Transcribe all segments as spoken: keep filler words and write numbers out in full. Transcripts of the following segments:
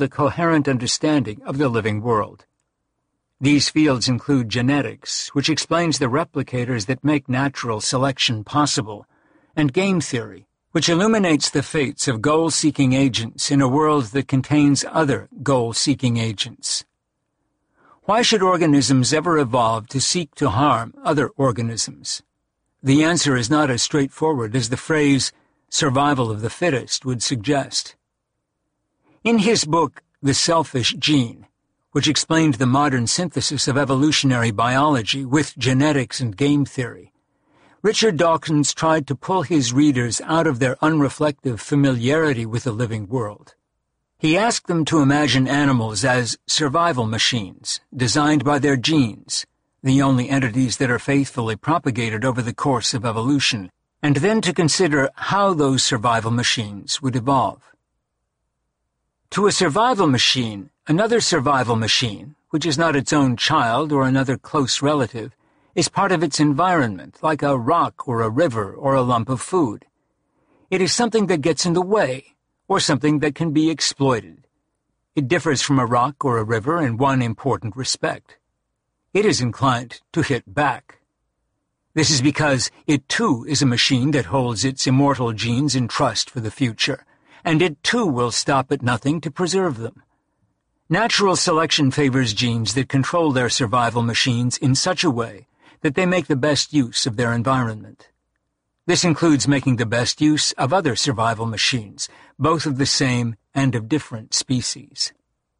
the coherent understanding of the living world. These fields include genetics, which explains the replicators that make natural selection possible, and game theory, which illuminates the fates of goal-seeking agents in a world that contains other goal-seeking agents. Why should organisms ever evolve to seek to harm other organisms? The answer is not as straightforward as the phrase survival of the fittest would suggest. In his book, The Selfish Gene, which explained the modern synthesis of evolutionary biology with genetics and game theory, Richard Dawkins tried to pull his readers out of their unreflective familiarity with the living world. He asked them to imagine animals as survival machines, designed by their genes, the only entities that are faithfully propagated over the course of evolution, and then to consider how those survival machines would evolve. To a survival machine, another survival machine, which is not its own child or another close relative, is part of its environment, like a rock or a river or a lump of food. It is something that gets in the way, or something that can be exploited. It differs from a rock or a river in one important respect. It is inclined to hit back. This is because it too is a machine that holds its immortal genes in trust for the future, and it too will stop at nothing to preserve them. Natural selection favors genes that control their survival machines in such a way that they make the best use of their environment. This includes making the best use of other survival machines, both of the same and of different species.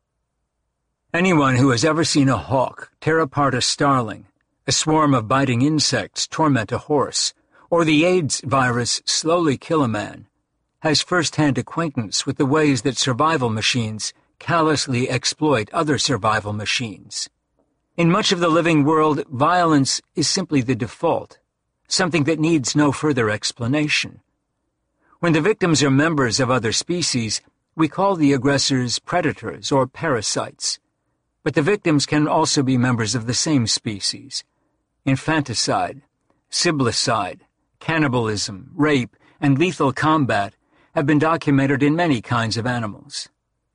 Anyone who has ever seen a hawk tear apart a starling, a swarm of biting insects torment a horse, or the AIDS virus slowly kill a man, has first-hand acquaintance with the ways that survival machines callously exploit other survival machines. In much of the living world, violence is simply the default, something that needs no further explanation. When the victims are members of other species, we call the aggressors predators or parasites. But the victims can also be members of the same species. Infanticide, siblicide, cannibalism, rape, and lethal combat have been documented in many kinds of animals.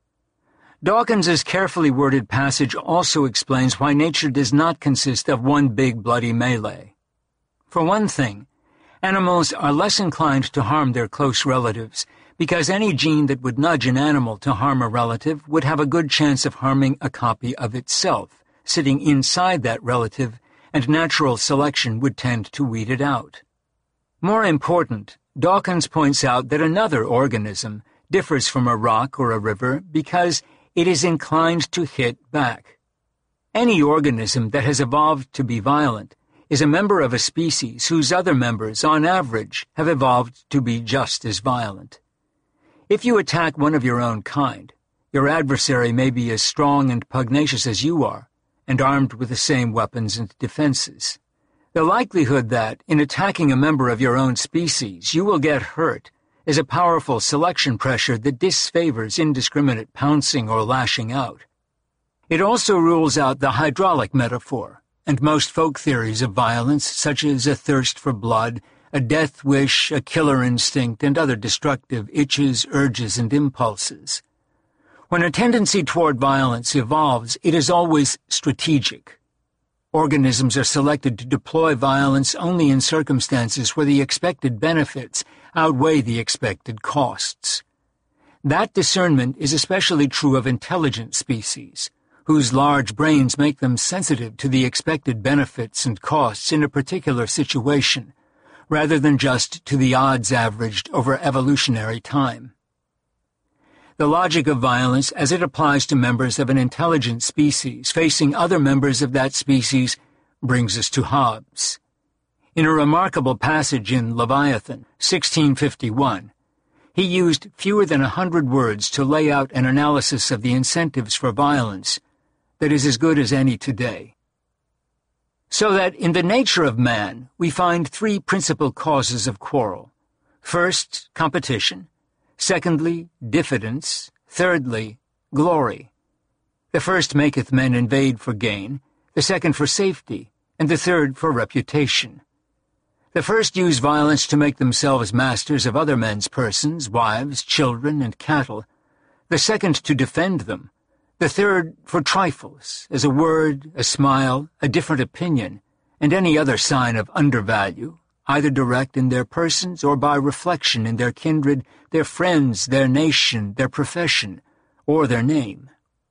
Dawkins's carefully worded passage also explains why nature does not consist of one big bloody melee. For one thing, animals are less inclined to harm their close relatives because any gene that would nudge an animal to harm a relative would have a good chance of harming a copy of itself, sitting inside that relative, and natural selection would tend to weed it out. More important, Dawkins points out that another organism differs from a rock or a river because it is inclined to hit back. Any organism that has evolved to be violent is a member of a species whose other members, on average, have evolved to be just as violent. If you attack one of your own kind, your adversary may be as strong and pugnacious as you are, and armed with the same weapons and defenses. The likelihood that, in attacking a member of your own species, you will get hurt is a powerful selection pressure that disfavors indiscriminate pouncing or lashing out. It also rules out the hydraulic metaphor, and most folk theories of violence, such as a thirst for blood, a death wish, a killer instinct, and other destructive itches, urges, and impulses. When a tendency toward violence evolves, it is always strategic. Organisms are selected to deploy violence only in circumstances where the expected benefits outweigh the expected costs. That discernment is especially true of intelligent species, whose large brains make them sensitive to the expected benefits and costs in a particular situation, rather than just to the odds averaged over evolutionary time. The logic of violence, as it applies to members of an intelligent species facing other members of that species, brings us to Hobbes. In a remarkable passage in Leviathan, sixteen fifty-one, he used fewer than a hundred words to lay out an analysis of the incentives for violence that is as good as any today. So that in the nature of man, we find three principal causes of quarrel. First, competition. Secondly, diffidence. Thirdly, glory. The first maketh men invade for gain, the second for safety, and the third for reputation. The first use violence to make themselves masters of other men's persons, wives, children, and cattle. the second to defend them, the third for trifles, as a word, a smile, a different opinion, and any other sign of undervalue, either direct in their persons or by reflection in their kindred, their friends, their nation, their profession, or their name.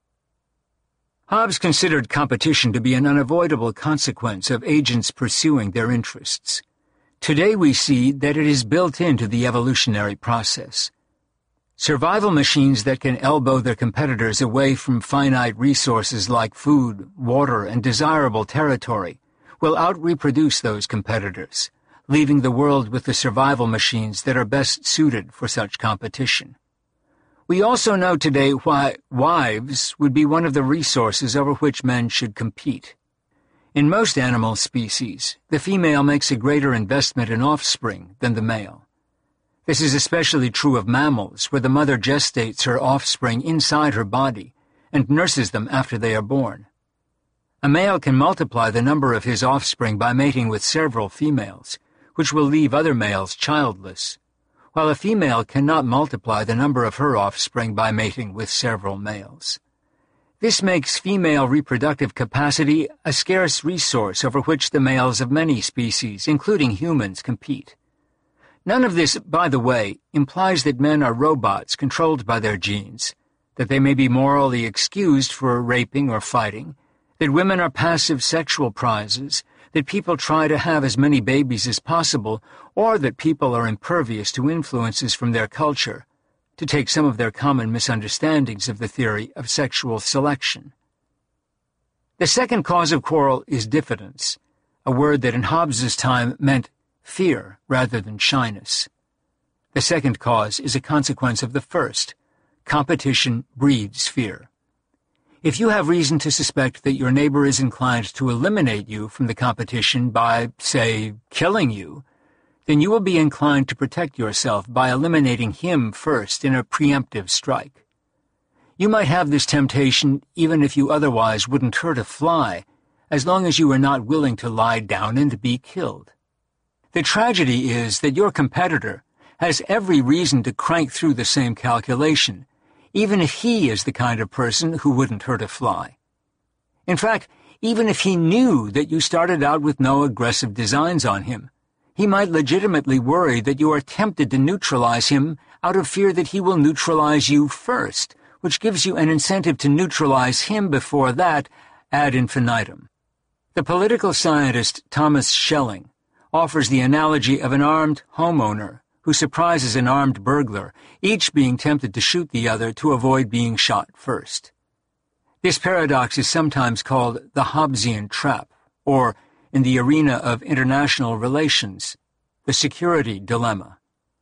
Hobbes considered competition to be an unavoidable consequence of agents pursuing their interests. Today we see that it is built into the evolutionary process. Survival machines that can elbow their competitors away from finite resources like food, water, and desirable territory will out-reproduce those competitors, leaving the world with the survival machines that are best suited for such competition. We also know today why wives would be one of the resources over which men should compete. In most animal species, the female makes a greater investment in offspring than the male. This is especially true of mammals, where the mother gestates her offspring inside her body and nurses them after they are born. A male can multiply the number of his offspring by mating with several females, which will leave other males childless, while a female cannot multiply the number of her offspring by mating with several males. This makes female reproductive capacity a scarce resource over which the males of many species, including humans, compete. None of this, by the way, implies that men are robots controlled by their genes, that they may be morally excused for raping or fighting, that women are passive sexual prizes, that people try to have as many babies as possible, or that people are impervious to influences from their culture, to take some of their common misunderstandings of the theory of sexual selection. The second cause of quarrel is diffidence, a word that in Hobbes's time meant fear rather than shyness. The second cause is a consequence of the first. Competition breeds fear. If you have reason to suspect that your neighbor is inclined to eliminate you from the competition by, say, killing you, then you will be inclined to protect yourself by eliminating him first in a preemptive strike. You might have this temptation even if you otherwise wouldn't hurt a fly, as long as you are not willing to lie down and be killed. The tragedy is that your competitor has every reason to crank through the same calculation, even if he is the kind of person who wouldn't hurt a fly. In fact, even if he knew that you started out with no aggressive designs on him, he might legitimately worry that you are tempted to neutralize him out of fear that he will neutralize you first, which gives you an incentive to neutralize him before that ad infinitum. The political scientist Thomas Schelling offers the analogy of an armed homeowner who surprises an armed burglar, each being tempted to shoot the other to avoid being shot first. This paradox is sometimes called the Hobbesian trap, or, in the arena of international relations, the security dilemma.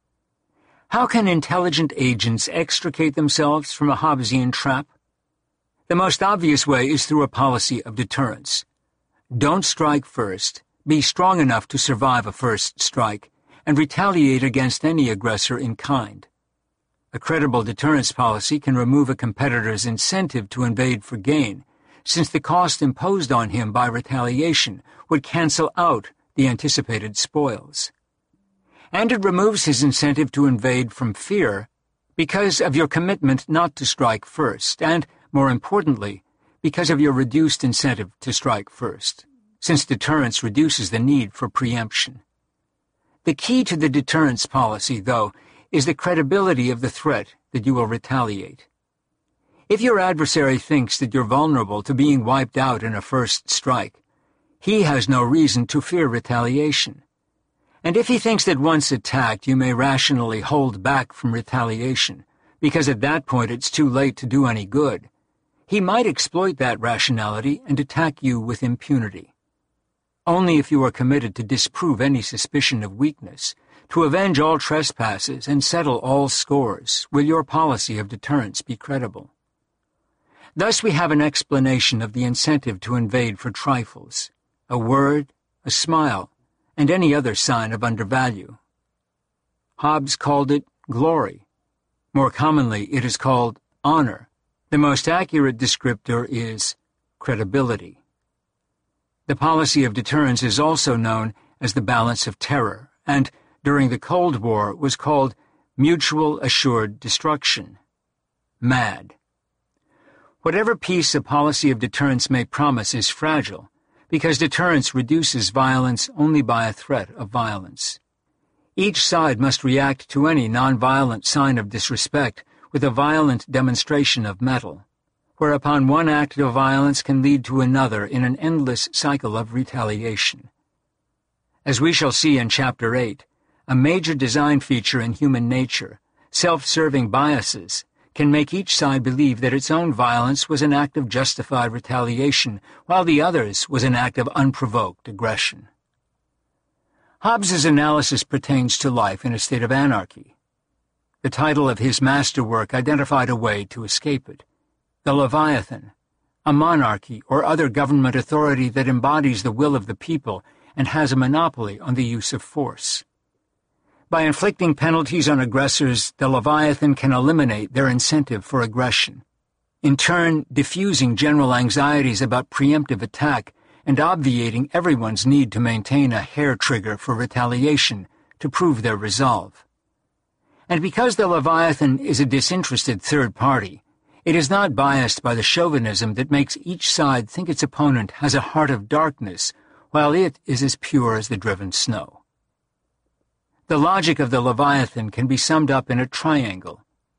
How can intelligent agents extricate themselves from a Hobbesian trap? The most obvious way is through a policy of deterrence. Don't strike first, be strong enough to survive a first strike, and retaliate against any aggressor in kind. A credible deterrence policy can remove a competitor's incentive to invade for gain, since the cost imposed on him by retaliation would cancel out the anticipated spoils. And it removes his incentive to invade from fear because of your commitment not to strike first, and, more importantly, because of your reduced incentive to strike first, since deterrence reduces the need for preemption. The key to the deterrence policy, though, is the credibility of the threat that you will retaliate. If your adversary thinks that you're vulnerable to being wiped out in a first strike, he has no reason to fear retaliation. And if he thinks that once attacked you may rationally hold back from retaliation, because at that point it's too late to do any good, he might exploit that rationality and attack you with impunity. Only if you are committed to disprove any suspicion of weakness, to avenge all trespasses and settle all scores, will your policy of deterrence be credible. Thus we have an explanation of the incentive to invade for trifles, a word, a smile, and any other sign of undervalue. Hobbes called it glory. More commonly, it is called honor. The most accurate descriptor is credibility. The policy of deterrence is also known as the balance of terror, and during the Cold War was called mutual assured destruction. mad. Whatever peace a policy of deterrence may promise is fragile, because deterrence reduces violence only by a threat of violence. Each side must react to any nonviolent sign of disrespect with a violent demonstration of mettle, whereupon one act of violence can lead to another in an endless cycle of retaliation. As we shall see in Chapter eight, a major design feature in human nature, self-serving biases, can make each side believe that its own violence was an act of justified retaliation, while the other's was an act of unprovoked aggression. Hobbes's analysis pertains to life in a state of anarchy. The title of his masterwork identified a way to escape it: the Leviathan, a monarchy or other government authority that embodies the will of the people and has a monopoly on the use of force. By inflicting penalties on aggressors, the Leviathan can eliminate their incentive for aggression, in turn diffusing general anxieties about preemptive attack and obviating everyone's need to maintain a hair trigger for retaliation to prove their resolve. And because the Leviathan is a disinterested third party, it is not biased by the chauvinism that makes each side think its opponent has a heart of darkness, while it is as pure as the driven snow. The logic of the Leviathan can be summed up in a triangle.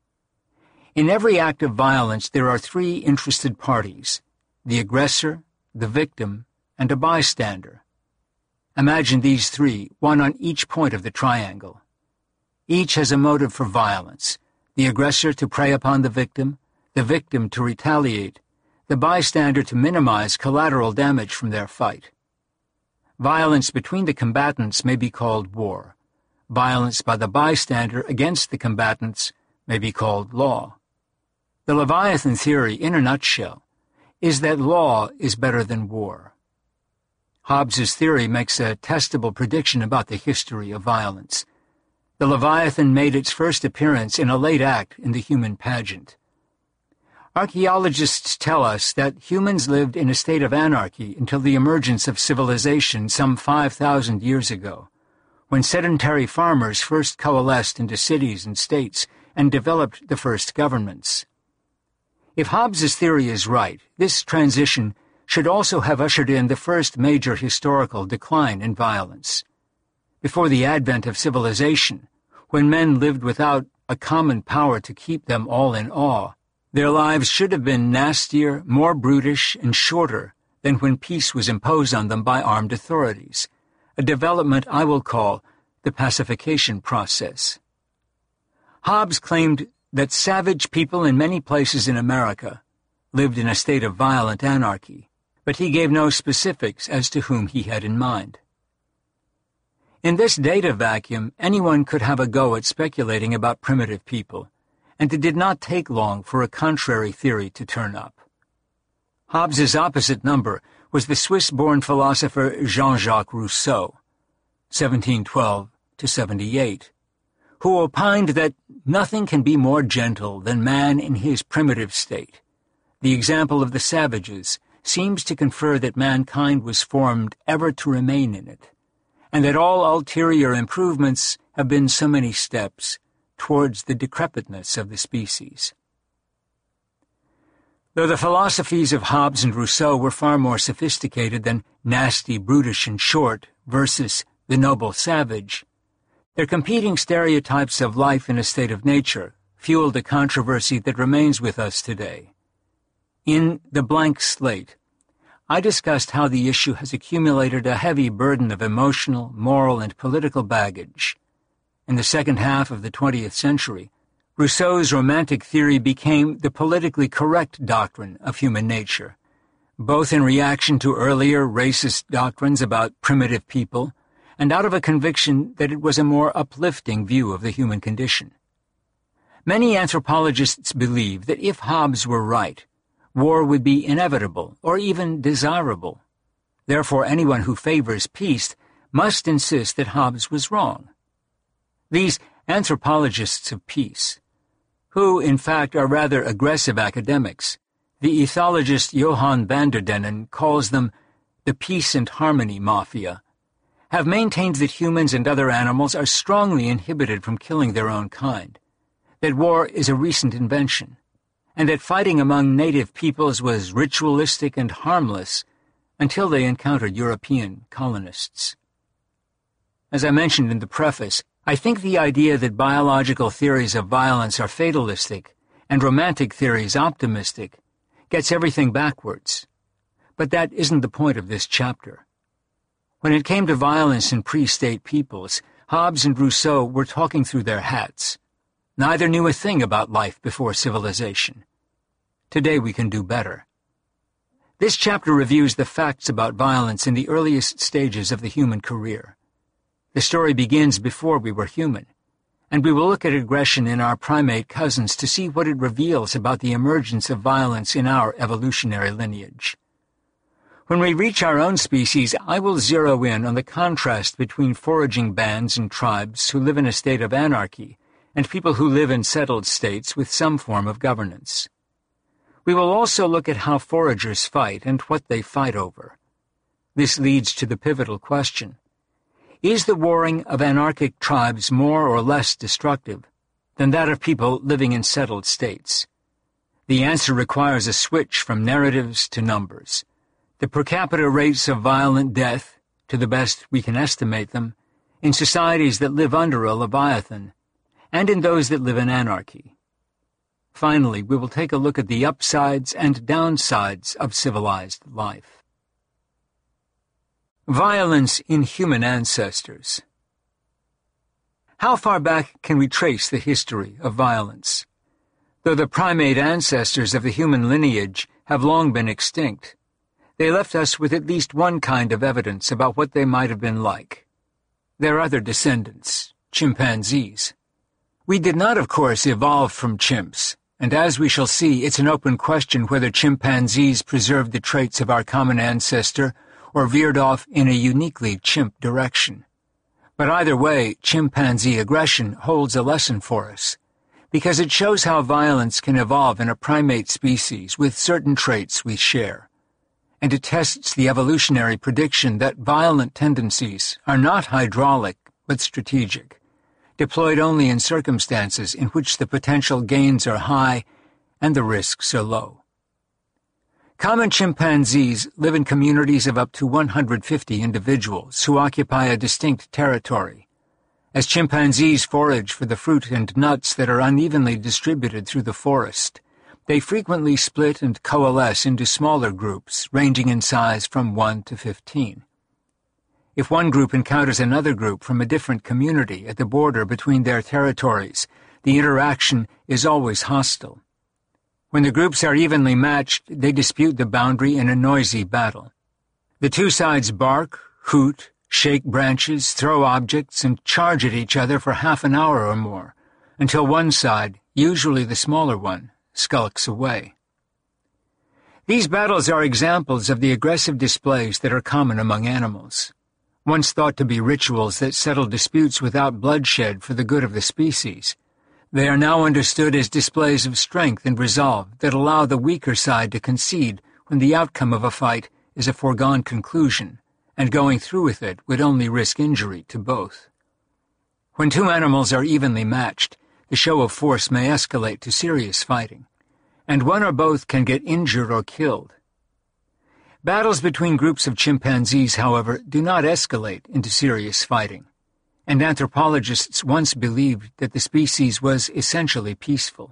In every act of violence there are three interested parties: the aggressor, the victim, and a bystander. Imagine these three, one on each point of the triangle. Each has a motive for violence: the aggressor to prey upon the victim, the victim to retaliate, the bystander to minimize collateral damage from their fight. Violence between the combatants may be called war. Violence by the bystander against the combatants may be called law. The Leviathan theory, in a nutshell, is that law is better than war. Hobbes's theory makes a testable prediction about the history of violence. The Leviathan made its first appearance in a late act in the human pageant. Archaeologists tell us that humans lived in a state of anarchy until the emergence of civilization some five thousand years ago, when sedentary farmers first coalesced into cities and states and developed the first governments. If Hobbes's theory is right, this transition should also have ushered in the first major historical decline in violence. Before the advent of civilization, when men lived without a common power to keep them all in awe, their lives should have been nastier, more brutish, and shorter than when peace was imposed on them by armed authorities, a development I will call the pacification process. Hobbes claimed that savage people in many places in America lived in a state of violent anarchy, but he gave no specifics as to whom he had in mind. In this data vacuum, anyone could have a go at speculating about primitive people, and it did not take long for a contrary theory to turn up. Hobbes's opposite number was the Swiss-born philosopher Jean-Jacques Rousseau, seventeen twelve to seventy-eight, who opined that nothing can be more gentle than man in his primitive state. The example of the savages seems to confer that mankind was formed ever to remain in it, and that all ulterior improvements have been so many steps towards the decrepitness of the species. Though the philosophies of Hobbes and Rousseau were far more sophisticated than nasty, brutish, and short versus the noble savage, their competing stereotypes of life in a state of nature fueled a controversy that remains with us today. In The Blank Slate, I discussed how the issue has accumulated a heavy burden of emotional, moral, and political baggage. In the second half of the twentieth century, Rousseau's romantic theory became the politically correct doctrine of human nature, both in reaction to earlier racist doctrines about primitive people and out of a conviction that it was a more uplifting view of the human condition. Many anthropologists believe that if Hobbes were right, war would be inevitable or even desirable. Therefore, anyone who favors peace must insist that Hobbes was wrong. These anthropologists of peace, who in fact are rather aggressive academics, the ethologist Johan van der Dennen calls them the peace and harmony mafia, have maintained that humans and other animals are strongly inhibited from killing their own kind, that war is a recent invention, and that fighting among native peoples was ritualistic and harmless until they encountered European colonists. As I mentioned in the preface, I think the idea that biological theories of violence are fatalistic and romantic theories optimistic gets everything backwards. But that isn't the point of this chapter. When it came to violence in pre-state peoples, Hobbes and Rousseau were talking through their hats. Neither knew a thing about life before civilization. Today we can do better. This chapter reviews the facts about violence in the earliest stages of the human career. The story begins before we were human, and we will look at aggression in our primate cousins to see what it reveals about the emergence of violence in our evolutionary lineage. When we reach our own species, I will zero in on the contrast between foraging bands and tribes who live in a state of anarchy and people who live in settled states with some form of governance. We will also look at how foragers fight and what they fight over. This leads to the pivotal question: is the warring of anarchic tribes more or less destructive than that of people living in settled states? The answer requires a switch from narratives to numbers. The per capita rates of violent death, to the best we can estimate them, in societies that live under a Leviathan, and in those that live in anarchy. Finally, we will take a look at the upsides and downsides of civilized life. Violence in human ancestors. How far back can we trace the history of violence? Though the primate ancestors of the human lineage have long been extinct, they left us with at least one kind of evidence about what they might have been like. Their other descendants, chimpanzees. We did not, of course, evolve from chimps, and as we shall see, it's an open question whether chimpanzees preserved the traits of our common ancestor or veered off in a uniquely chimp direction. But either way, chimpanzee aggression holds a lesson for us, because it shows how violence can evolve in a primate species with certain traits we share. And it tests the evolutionary prediction that violent tendencies are not hydraulic but strategic, deployed only in circumstances in which the potential gains are high and the risks are low. Common chimpanzees live in communities of up to one hundred fifty individuals who occupy a distinct territory. As chimpanzees forage for the fruit and nuts that are unevenly distributed through the forest, they frequently split and coalesce into smaller groups, ranging in size from one to fifteen. If one group encounters another group from a different community at the border between their territories, the interaction is always hostile. When the groups are evenly matched, they dispute the boundary in a noisy battle. The two sides bark, hoot, shake branches, throw objects, and charge at each other for half an hour or more, until one side, usually the smaller one, skulks away. These battles are examples of the aggressive displays that are common among animals. Once thought to be rituals that settle disputes without bloodshed for the good of the species, they are now understood as displays of strength and resolve that allow the weaker side to concede when the outcome of a fight is a foregone conclusion, and going through with it would only risk injury to both. When two animals are evenly matched, the show of force may escalate to serious fighting, and one or both can get injured or killed. Battles between groups of chimpanzees, however, do not escalate into serious fighting, and anthropologists once believed that the species was essentially peaceful.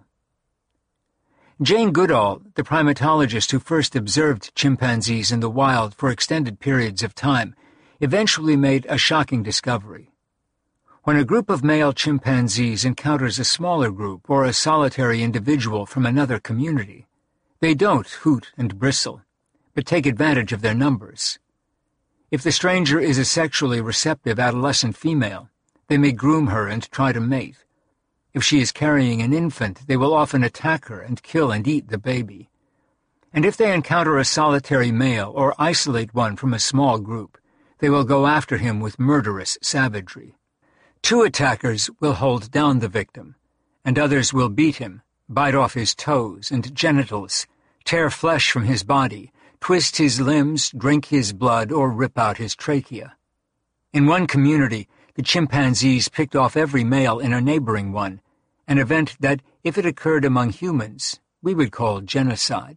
Jane Goodall, the primatologist who first observed chimpanzees in the wild for extended periods of time, eventually made a shocking discovery. When a group of male chimpanzees encounters a smaller group or a solitary individual from another community, they don't hoot and bristle, but take advantage of their numbers. If the stranger is a sexually receptive adolescent female, they may groom her and try to mate. If she is carrying an infant, they will often attack her and kill and eat the baby. And if they encounter a solitary male or isolate one from a small group, they will go after him with murderous savagery. Two attackers will hold down the victim, and others will beat him, bite off his toes and genitals, tear flesh from his body, twist his limbs, drink his blood, or rip out his trachea. In one community, the chimpanzees picked off every male in a neighboring one, an event that, if it occurred among humans, we would call genocide.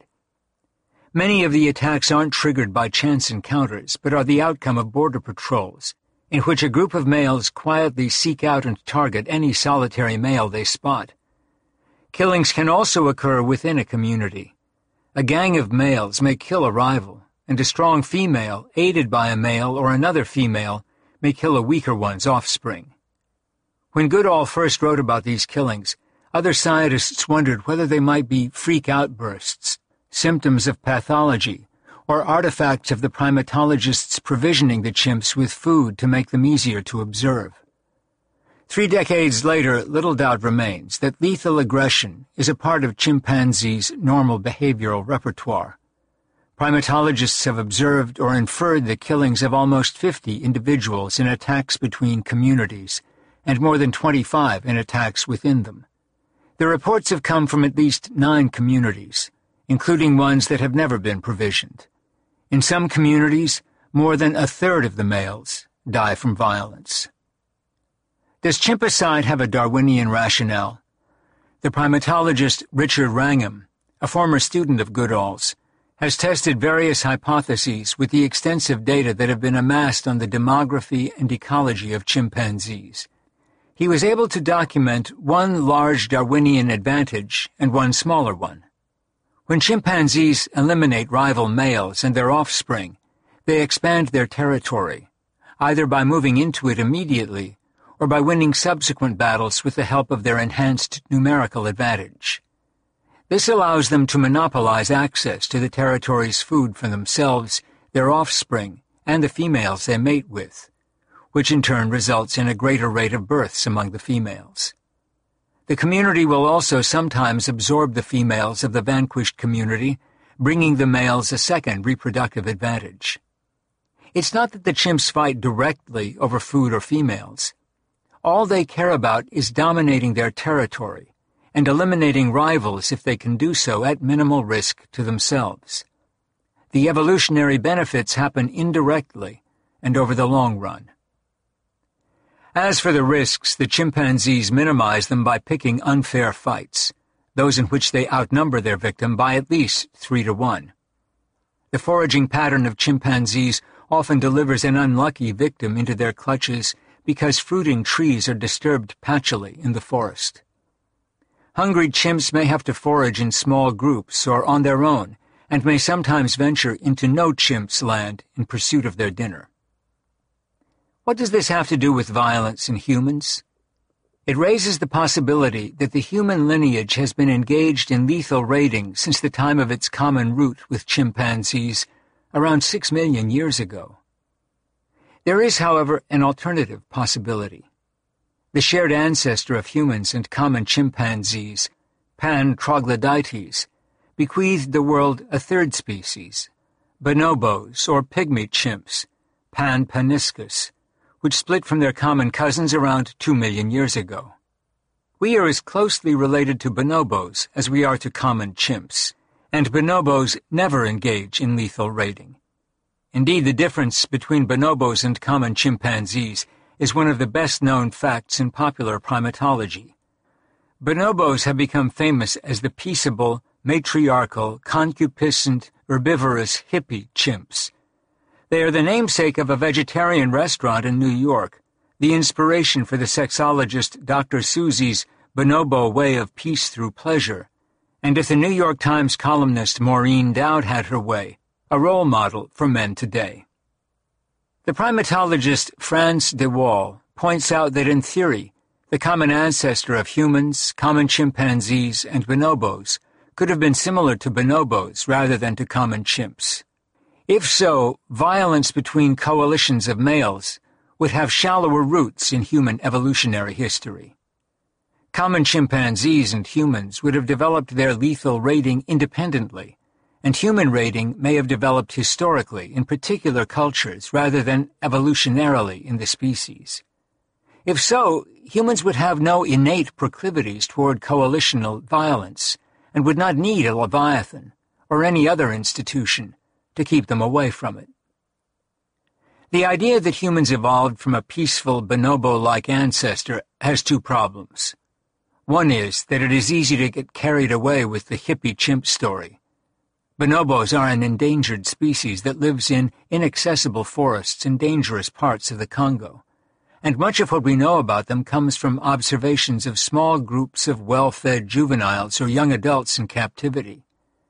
Many of the attacks aren't triggered by chance encounters, but are the outcome of border patrols, in which a group of males quietly seek out and target any solitary male they spot. Killings can also occur within a community. A gang of males may kill a rival, and a strong female, aided by a male or another female, may kill a weaker one's offspring. When Goodall first wrote about these killings, other scientists wondered whether they might be freak outbursts, symptoms of pathology, or artifacts of the primatologists provisioning the chimps with food to make them easier to observe. Three decades later, little doubt remains that lethal aggression is a part of chimpanzees' normal behavioral repertoire. Primatologists have observed or inferred the killings of almost fifty individuals in attacks between communities, and more than twenty-five in attacks within them. The reports have come from at least nine communities, including ones that have never been provisioned. In some communities, more than a third of the males die from violence. Does chimpicide have a Darwinian rationale? The primatologist Richard Wrangham, a former student of Goodall's, has tested various hypotheses with the extensive data that have been amassed on the demography and ecology of chimpanzees. He was able to document one large Darwinian advantage and one smaller one. When chimpanzees eliminate rival males and their offspring, they expand their territory, either by moving into it immediately or by winning subsequent battles with the help of their enhanced numerical advantage. This allows them to monopolize access to the territory's food for themselves, their offspring, and the females they mate with, which in turn results in a greater rate of births among the females. The community will also sometimes absorb the females of the vanquished community, bringing the males a second reproductive advantage. It's not that the chimps fight directly over food or females. All they care about is dominating their territory and eliminating rivals if they can do so at minimal risk to themselves. The evolutionary benefits happen indirectly and over the long run. As for the risks, the chimpanzees minimize them by picking unfair fights, those in which they outnumber their victim by at least three to one. The foraging pattern of chimpanzees often delivers an unlucky victim into their clutches because fruiting trees are disturbed patchily in the forest. Hungry chimps may have to forage in small groups or on their own, and may sometimes venture into no chimps' land in pursuit of their dinner. What does this have to do with violence in humans? It raises the possibility that the human lineage has been engaged in lethal raiding since the time of its common root with chimpanzees around six million years ago. There is, however, an alternative possibility. The shared ancestor of humans and common chimpanzees, Pan troglodytes, bequeathed the world a third species, bonobos or pygmy chimps, Pan paniscus, which split from their common cousins around two million years ago. We are as closely related to bonobos as we are to common chimps, and bonobos never engage in lethal raiding. Indeed, the difference between bonobos and common chimpanzees is one of the best-known facts in popular primatology. Bonobos have become famous as the peaceable, matriarchal, concupiscent, herbivorous hippie chimps. They are the namesake of a vegetarian restaurant in New York, the inspiration for the sexologist Doctor Susie's bonobo way of peace through pleasure, and if the New York Times columnist Maureen Dowd had her way, a role model for men today. The primatologist Frans de Waal points out that in theory, the common ancestor of humans, common chimpanzees, and bonobos could have been similar to bonobos rather than to common chimps. If so, violence between coalitions of males would have shallower roots in human evolutionary history. Common chimpanzees and humans would have developed their lethal raiding independently, and human raiding may have developed historically in particular cultures rather than evolutionarily in the species. If so, humans would have no innate proclivities toward coalitional violence and would not need a leviathan or any other institution to keep them away from it. The idea that humans evolved from a peaceful bonobo-like ancestor has two problems. One is that it is easy to get carried away with the hippie chimp story. Bonobos are an endangered species that lives in inaccessible forests in dangerous parts of the Congo, and much of what we know about them comes from observations of small groups of well-fed juveniles or young adults in captivity.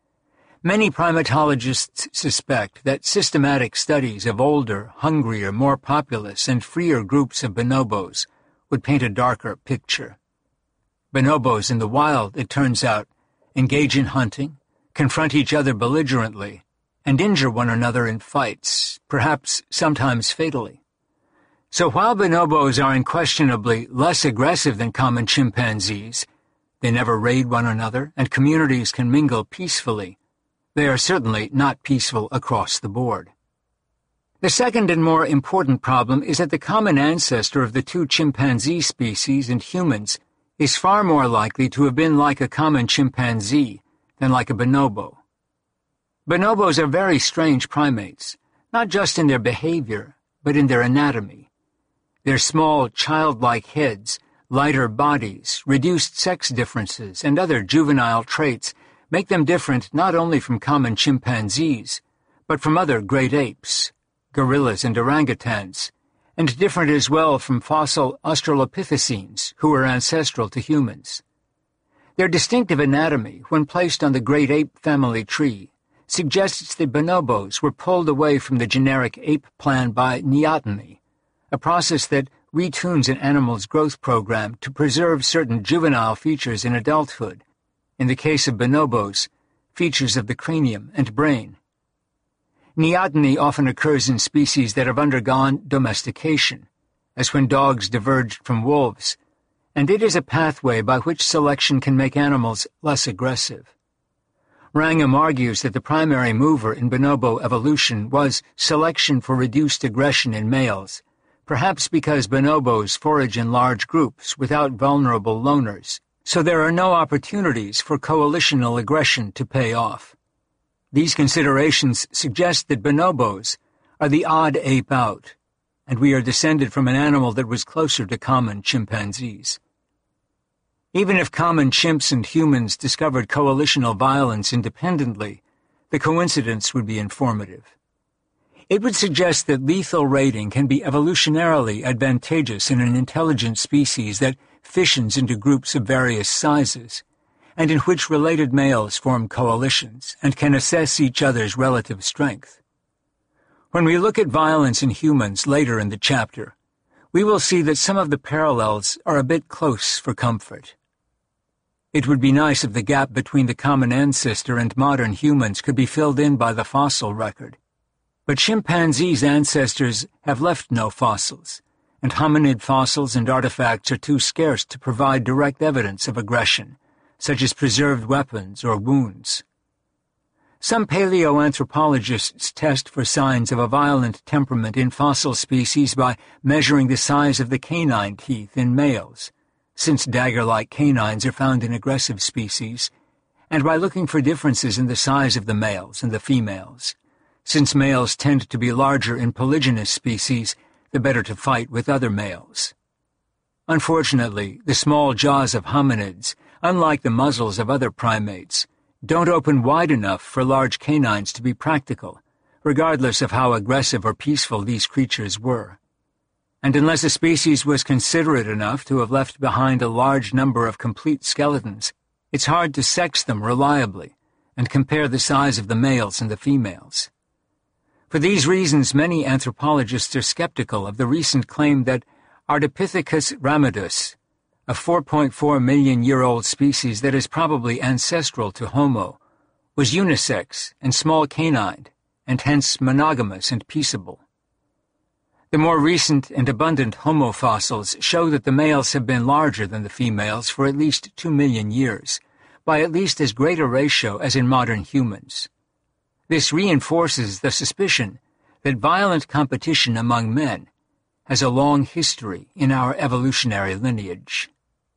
Many primatologists suspect that systematic studies of older, hungrier, more populous, and freer groups of bonobos would paint a darker picture. Bonobos in the wild, it turns out, engage in hunting, confront each other belligerently, and injure one another in fights, perhaps sometimes fatally. So while bonobos are unquestionably less aggressive than common chimpanzees, they never raid one another, and communities can mingle peacefully. They are certainly not peaceful across the board. The second and more important problem is that the common ancestor of the two chimpanzee species and humans is far more likely to have been like a common chimpanzee than like a bonobo. Bonobos are very strange primates, not just in their behavior, but in their anatomy. Their small, childlike heads, lighter bodies, reduced sex differences, and other juvenile traits make them different not only from common chimpanzees, but from other great apes, gorillas and orangutans, and different as well from fossil Australopithecines, who were ancestral to humans. Their distinctive anatomy, when placed on the great ape family tree, suggests that bonobos were pulled away from the generic ape plan by neoteny, a process that retunes an animal's growth program to preserve certain juvenile features in adulthood, in the case of bonobos, features of the cranium and brain. Neoteny often occurs in species that have undergone domestication, as when dogs diverged from wolves, and it is a pathway by which selection can make animals less aggressive. Wrangham argues that the primary mover in bonobo evolution was selection for reduced aggression in males, perhaps because bonobos forage in large groups without vulnerable loners, so there are no opportunities for coalitional aggression to pay off. These considerations suggest that bonobos are the odd ape out, and we are descended from an animal that was closer to common chimpanzees. Even if common chimps and humans discovered coalitional violence independently, the coincidence would be informative. It would suggest that lethal raiding can be evolutionarily advantageous in an intelligent species that fissions into groups of various sizes, and in which related males form coalitions and can assess each other's relative strength. When we look at violence in humans later in the chapter, we will see that some of the parallels are a bit close for comfort. It would be nice if the gap between the common ancestor and modern humans could be filled in by the fossil record. But chimpanzees' ancestors have left no fossils, and hominid fossils and artifacts are too scarce to provide direct evidence of aggression, such as preserved weapons or wounds. Some paleoanthropologists test for signs of a violent temperament in fossil species by measuring the size of the canine teeth in males, since dagger-like canines are found in aggressive species, and by looking for differences in the size of the males and the females, since males tend to be larger in polygynous species, the better to fight with other males. Unfortunately, the small jaws of hominids, unlike the muzzles of other primates, don't open wide enough for large canines to be practical, regardless of how aggressive or peaceful these creatures were. And unless a species was considerate enough to have left behind a large number of complete skeletons, it's hard to sex them reliably and compare the size of the males and the females. For these reasons, many anthropologists are skeptical of the recent claim that Ardipithecus ramidus, a four point four million year old species that is probably ancestral to Homo, was unisex and small canined, and hence monogamous and peaceable. The more recent and abundant Homo fossils show that the males have been larger than the females for at least two million years, by at least as great a ratio as in modern humans. This reinforces the suspicion that violent competition among men has a long history in our evolutionary lineage.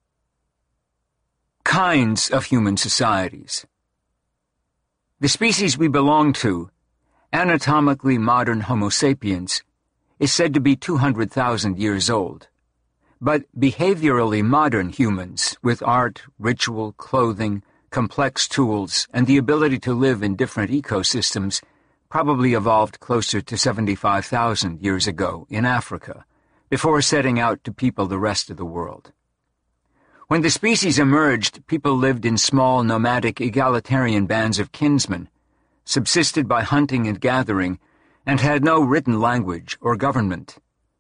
Kinds of human societies. The species we belong to, anatomically modern Homo sapiens, is said to be two hundred thousand years old. But behaviorally modern humans, with art, ritual, clothing, complex tools, and the ability to live in different ecosystems, probably evolved closer to seventy-five thousand years ago in Africa, before setting out to people the rest of the world. When the species emerged, people lived in small, nomadic, egalitarian bands of kinsmen, subsisted by hunting and gathering, and had no written language or government.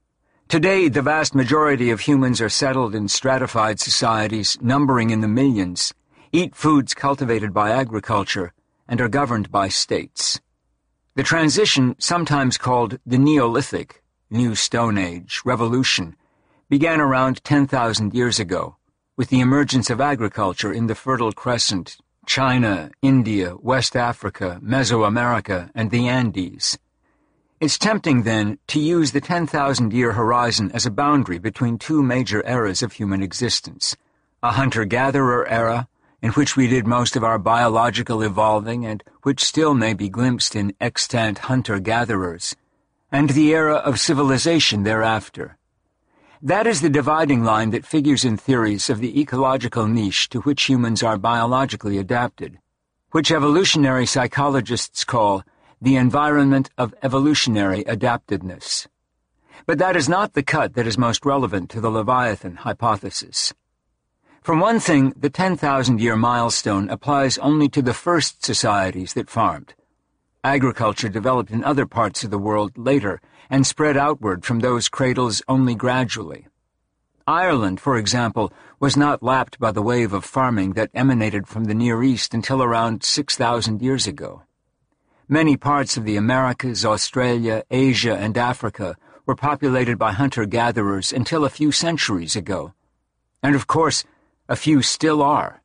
Today, the vast majority of humans are settled in stratified societies numbering in the millions, eat foods cultivated by agriculture, and are governed by states. The transition, sometimes called the Neolithic, New Stone Age, Revolution, began around ten thousand years ago, with the emergence of agriculture in the Fertile Crescent, China, India, West Africa, Mesoamerica, and the Andes. It's tempting, then, to use the ten thousand year horizon as a boundary between two major eras of human existence, a hunter-gatherer era, in which we did most of our biological evolving and which still may be glimpsed in extant hunter-gatherers, and the era of civilization thereafter. That is the dividing line that figures in theories of the ecological niche to which humans are biologically adapted, which evolutionary psychologists call the environment of evolutionary adaptedness. But that is not the cut that is most relevant to the Leviathan hypothesis. For one thing, the ten thousand year milestone applies only to the first societies that farmed. Agriculture developed in other parts of the world later and spread outward from those cradles only gradually. Ireland, for example, was not lapped by the wave of farming that emanated from the Near East until around six thousand years ago. Many parts of the Americas, Australia, Asia, and Africa were populated by hunter-gatherers until a few centuries ago. And of course, a few still are.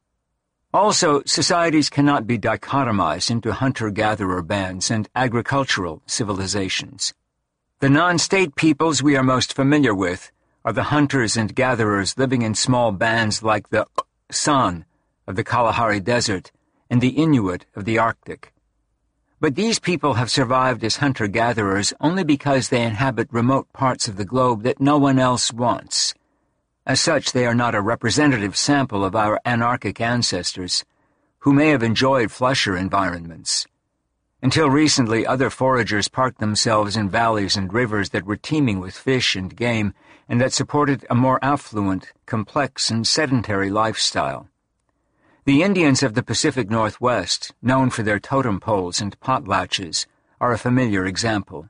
Also, societies cannot be dichotomized into hunter-gatherer bands and agricultural civilizations. The non-state peoples we are most familiar with are the hunters and gatherers living in small bands like the San of the Kalahari Desert and the Inuit of the Arctic. But these people have survived as hunter-gatherers only because they inhabit remote parts of the globe that no one else wants. As such, they are not a representative sample of our anarchic ancestors, who may have enjoyed flesher environments. Until recently, other foragers parked themselves in valleys and rivers that were teeming with fish and game, and that supported a more affluent, complex, and sedentary lifestyle. The Indians of the Pacific Northwest, known for their totem poles and potlatches, are a familiar example.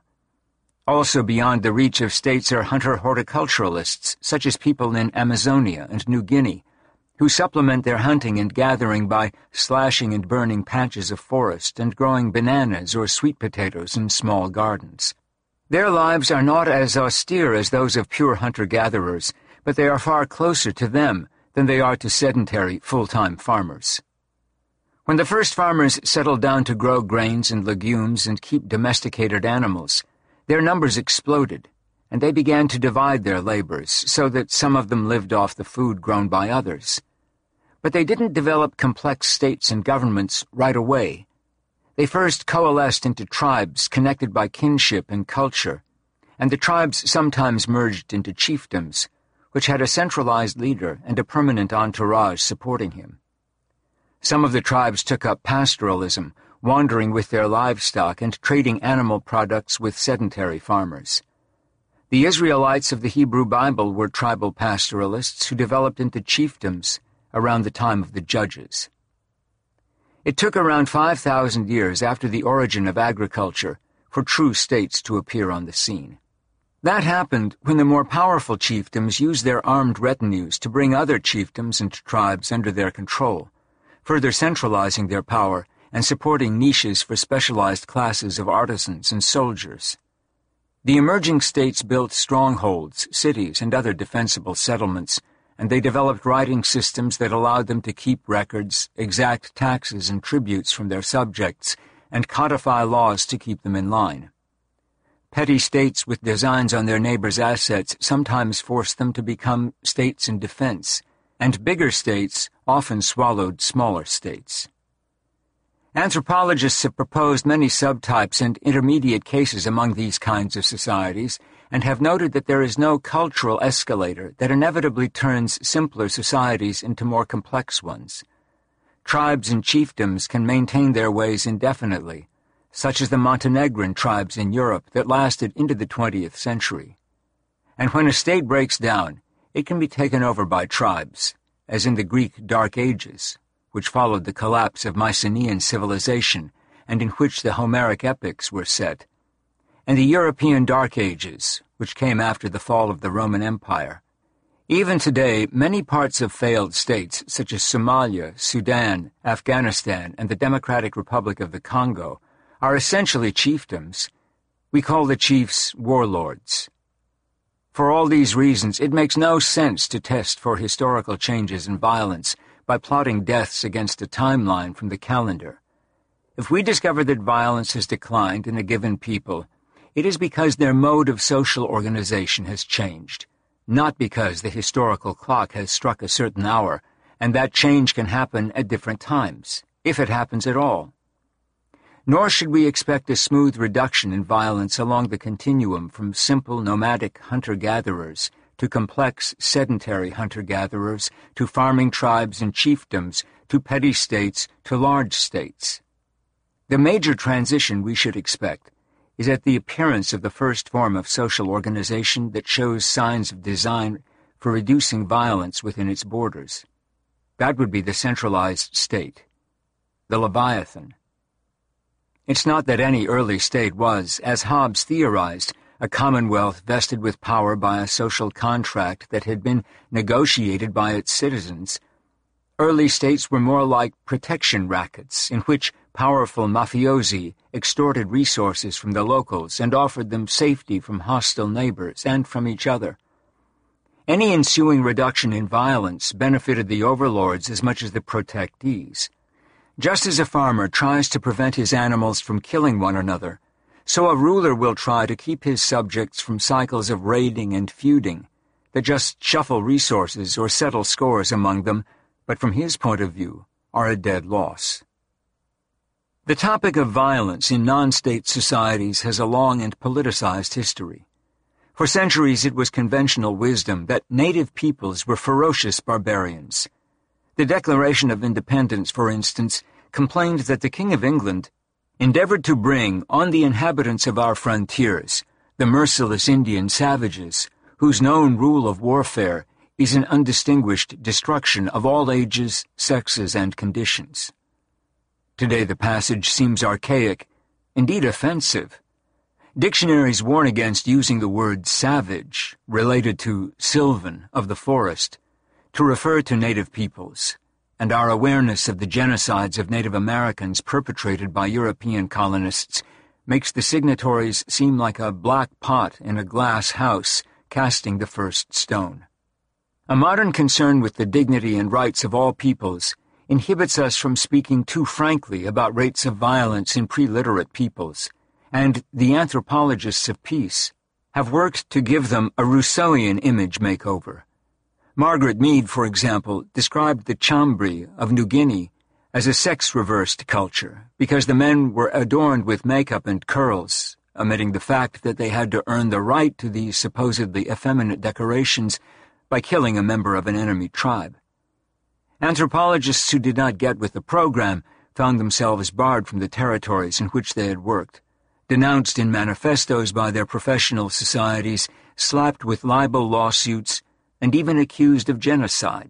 Also beyond the reach of states are hunter-horticulturalists, such as people in Amazonia and New Guinea, who supplement their hunting and gathering by slashing and burning patches of forest and growing bananas or sweet potatoes in small gardens. Their lives are not as austere as those of pure hunter-gatherers, but they are far closer to them than they are to sedentary, full-time farmers. When the first farmers settled down to grow grains and legumes and keep domesticated animals, their numbers exploded, and they began to divide their labors so that some of them lived off the food grown by others. But they didn't develop complex states and governments right away. They first coalesced into tribes connected by kinship and culture, and the tribes sometimes merged into chiefdoms, which had a centralized leader and a permanent entourage supporting him. Some of the tribes took up pastoralism, wandering with their livestock and trading animal products with sedentary farmers. The Israelites of the Hebrew Bible were tribal pastoralists who developed into chiefdoms around the time of the Judges. It took around five thousand years after the origin of agriculture for true states to appear on the scene. That happened when the more powerful chiefdoms used their armed retinues to bring other chiefdoms and tribes under their control, further centralizing their power and supporting niches for specialized classes of artisans and soldiers. The emerging states built strongholds, cities, and other defensible settlements, and they developed writing systems that allowed them to keep records, exact taxes and tributes from their subjects, and codify laws to keep them in line. Petty states with designs on their neighbors' assets sometimes forced them to become states in defense, and bigger states often swallowed smaller states. Anthropologists have proposed many subtypes and intermediate cases among these kinds of societies, and have noted that there is no cultural escalator that inevitably turns simpler societies into more complex ones. Tribes and chiefdoms can maintain their ways indefinitely, such as the Montenegrin tribes in Europe that lasted into the twentieth century. And when a state breaks down, it can be taken over by tribes, as in the Greek Dark Ages, which followed the collapse of Mycenaean civilization and in which the Homeric epics were set, and the European Dark Ages, which came after the fall of the Roman Empire. Even today, many parts of failed states, such as Somalia, Sudan, Afghanistan, and the Democratic Republic of the Congo, are essentially chiefdoms. We call the chiefs warlords. For all these reasons, it makes no sense to test for historical changes in violence by plotting deaths against a timeline from the calendar. If we discover that violence has declined in a given people, it is because their mode of social organization has changed, not because the historical clock has struck a certain hour, and that change can happen at different times, if it happens at all. Nor should we expect a smooth reduction in violence along the continuum from simple nomadic hunter-gatherers to complex sedentary hunter-gatherers to farming tribes and chiefdoms to petty states to large states. The major transition we should expect is at the appearance of the first form of social organization that shows signs of design for reducing violence within its borders. That would be the centralized state, the Leviathan. It's not that any early state was, as Hobbes theorized, a commonwealth vested with power by a social contract that had been negotiated by its citizens. Early states were more like protection rackets in which powerful mafiosi extorted resources from the locals and offered them safety from hostile neighbors and from each other. Any ensuing reduction in violence benefited the overlords as much as the protectees. Just as a farmer tries to prevent his animals from killing one another, so a ruler will try to keep his subjects from cycles of raiding and feuding that just shuffle resources or settle scores among them, but from his point of view are a dead loss. The topic of violence in non-state societies has a long and politicized history. For centuries it was conventional wisdom that native peoples were ferocious barbarians. The Declaration of Independence, for instance, complained that the King of England endeavored to bring on the inhabitants of our frontiers the merciless Indian savages, whose known rule of warfare is an undistinguished destruction of all ages, sexes, and conditions. Today the passage seems archaic, indeed offensive. Dictionaries warn against using the word savage, related to sylvan of the forest, to refer to native peoples, and our awareness of the genocides of Native Americans perpetrated by European colonists makes the signatories seem like a black pot in a glass house casting the first stone. A modern concern with the dignity and rights of all peoples inhibits us from speaking too frankly about rates of violence in pre-literate peoples, and the anthropologists of peace have worked to give them a Rousseauian image makeover. Margaret Mead, for example, described the Chambri of New Guinea as a sex-reversed culture because the men were adorned with makeup and curls, omitting the fact that they had to earn the right to these supposedly effeminate decorations by killing a member of an enemy tribe. Anthropologists who did not get with the program found themselves barred from the territories in which they had worked, denounced in manifestos by their professional societies, slapped with libel lawsuits, and even accused of genocide.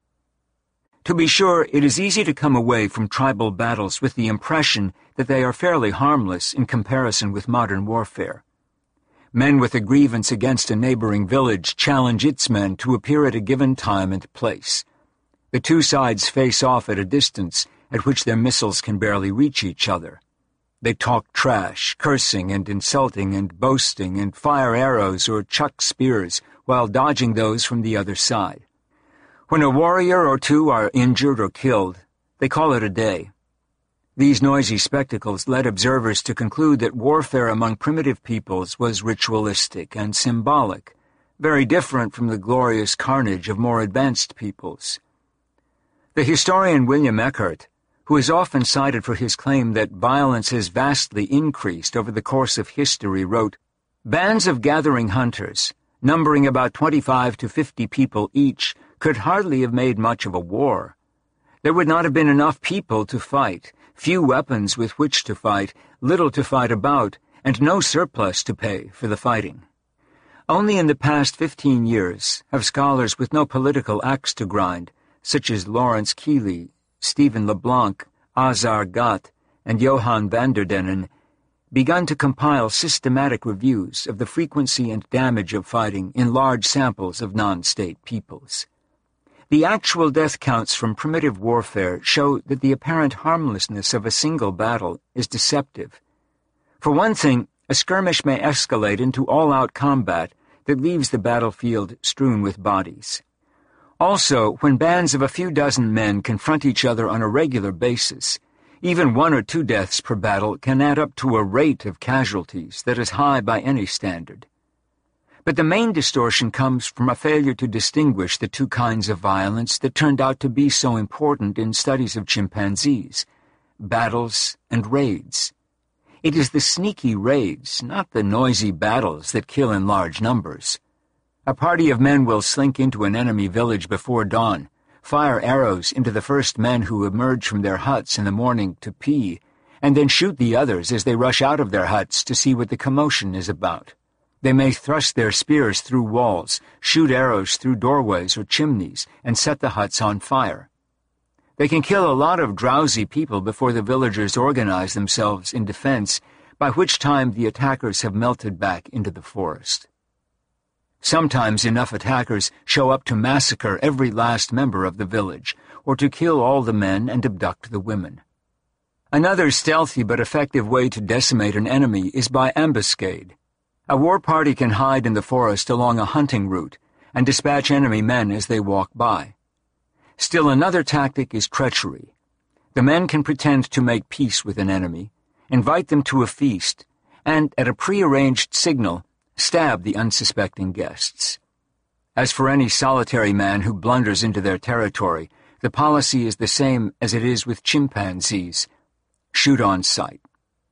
To be sure, it is easy to come away from tribal battles with the impression that they are fairly harmless in comparison with modern warfare. Men with a grievance against a neighboring village challenge its men to appear at a given time and place. The two sides face off at a distance at which their missiles can barely reach each other. They talk trash, cursing and insulting and boasting, and fire arrows or chuck spears while dodging those from the other side. When a warrior or two are injured or killed, they call it a day. These noisy spectacles led observers to conclude that warfare among primitive peoples was ritualistic and symbolic, very different from the glorious carnage of more advanced peoples. The historian William Eckert, who is often cited for his claim that violence has vastly increased over the course of history, wrote, Bands of gathering hunters, numbering about twenty-five to fifty people each, could hardly have made much of a war. There would not have been enough people to fight, few weapons with which to fight, little to fight about, and no surplus to pay for the fighting. Only in the past fifteen years have scholars with no political axe to grind, such as Lawrence Keeley, Stephen LeBlanc, Azar Gatt, and Johan van der Dennen, begun to compile systematic reviews of the frequency and damage of fighting in large samples of non-state peoples. The actual death counts from primitive warfare show that the apparent harmlessness of a single battle is deceptive. For one thing, a skirmish may escalate into all-out combat that leaves the battlefield strewn with bodies. Also, when bands of a few dozen men confront each other on a regular basis, even one or two deaths per battle can add up to a rate of casualties that is high by any standard. But the main distortion comes from a failure to distinguish the two kinds of violence that turned out to be so important in studies of chimpanzees, battles and raids. It is the sneaky raids, not the noisy battles, that kill in large numbers. A party of men will slink into an enemy village before dawn, fire arrows into the first men who emerge from their huts in the morning to pee, and then shoot the others as they rush out of their huts to see what the commotion is about. They may thrust their spears through walls, shoot arrows through doorways or chimneys, and set the huts on fire. They can kill a lot of drowsy people before the villagers organize themselves in defense, by which time the attackers have melted back into the forest. Sometimes enough attackers show up to massacre every last member of the village, or to kill all the men and abduct the women. Another stealthy but effective way to decimate an enemy is by ambuscade. A war party can hide in the forest along a hunting route and dispatch enemy men as they walk by. Still another tactic is treachery. The men can pretend to make peace with an enemy, invite them to a feast, and, at a prearranged signal, stab the unsuspecting guests. As for any solitary man who blunders into their territory, the policy is the same as it is with chimpanzees: shoot on sight.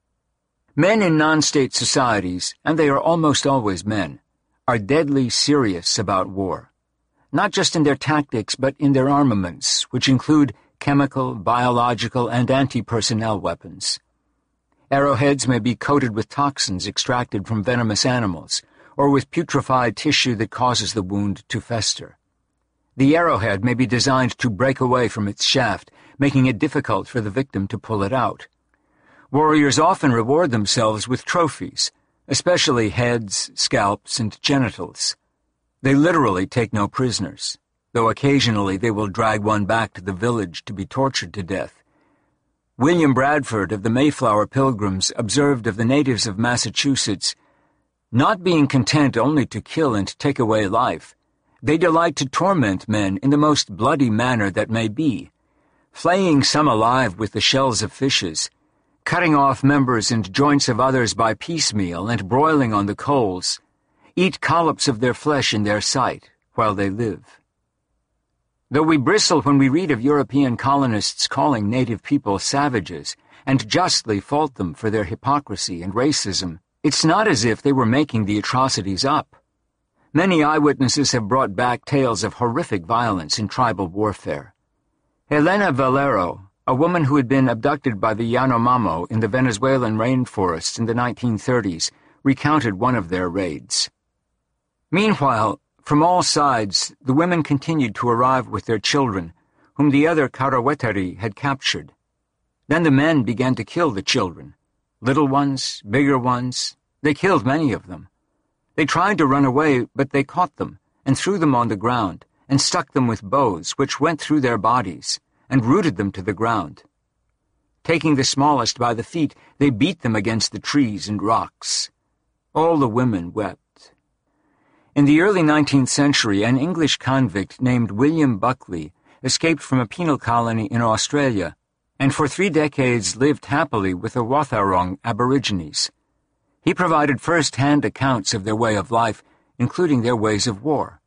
Men in non-state societies, and they are almost always men, are deadly serious about war, not just in their tactics but in their armaments, which include chemical, biological, and anti-personnel weapons. Arrowheads may be coated with toxins extracted from venomous animals, or with putrefied tissue that causes the wound to fester. The arrowhead may be designed to break away from its shaft, making it difficult for the victim to pull it out. Warriors often reward themselves with trophies, especially heads, scalps, and genitals. They literally take no prisoners, though occasionally they will drag one back to the village to be tortured to death. William Bradford of the Mayflower Pilgrims observed of the natives of Massachusetts, "Not being content only to kill and take away life, they delight to torment men in the most bloody manner that may be, flaying some alive with the shells of fishes, cutting off members and joints of others by piecemeal and broiling on the coals, eat collops of their flesh in their sight while they live." Though we bristle when we read of European colonists calling native people savages, and justly fault them for their hypocrisy and racism, it's not as if they were making the atrocities up. Many eyewitnesses have brought back tales of horrific violence in tribal warfare. Helena Valero, a woman who had been abducted by the Yanomamo in the Venezuelan rainforests in the nineteen thirties, recounted one of their raids. Meanwhile, from all sides, the women continued to arrive with their children, whom the other Carawetari had captured. Then the men began to kill the children. Little ones, bigger ones, they killed many of them. They tried to run away, but they caught them, and threw them on the ground, and stuck them with bows, which went through their bodies, and rooted them to the ground. Taking the smallest by the feet, they beat them against the trees and rocks. All the women wept. In the early nineteenth century, an English convict named William Buckley escaped from a penal colony in Australia, and for three decades lived happily with the Wathaurong Aborigines. He provided first-hand accounts of their way of life, including their ways of war.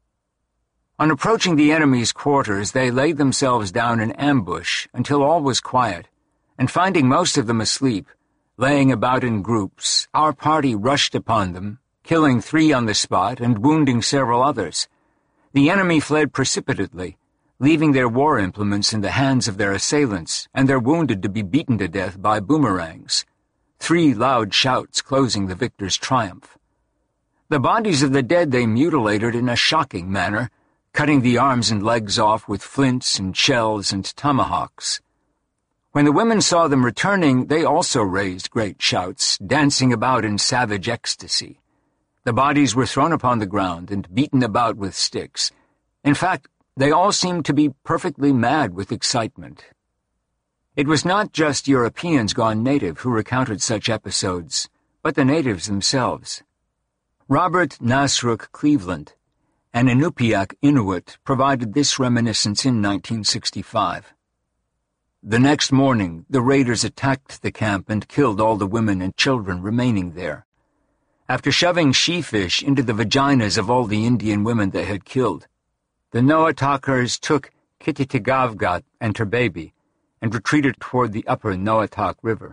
On approaching the enemy's quarters, they laid themselves down in ambush until all was quiet, and finding most of them asleep, Laying about in groups, our party rushed upon them, killing three on the spot and wounding several others. The enemy fled precipitately, leaving their war implements in the hands of their assailants and their wounded to be beaten to death by boomerangs. Three loud shouts closing the victor's triumph. The bodies of the dead they mutilated in a shocking manner, cutting the arms and legs off with flints and shells and tomahawks. When the women saw them returning, they also raised great shouts, dancing about in savage ecstasy. The bodies were thrown upon the ground and beaten about with sticks. In fact, they all seemed to be perfectly mad with excitement. It was not just Europeans gone native who recounted such episodes, but the natives themselves. Robert Nasruk Cleveland, an Inupiaq Inuit, provided this reminiscence in nineteen sixty-five. The next morning, the raiders attacked the camp and killed all the women and children remaining there. After shoving she-fish into the vaginas of all the Indian women they had killed, the Noatakers took Kititigavgat and her baby and retreated toward the upper Noatak River.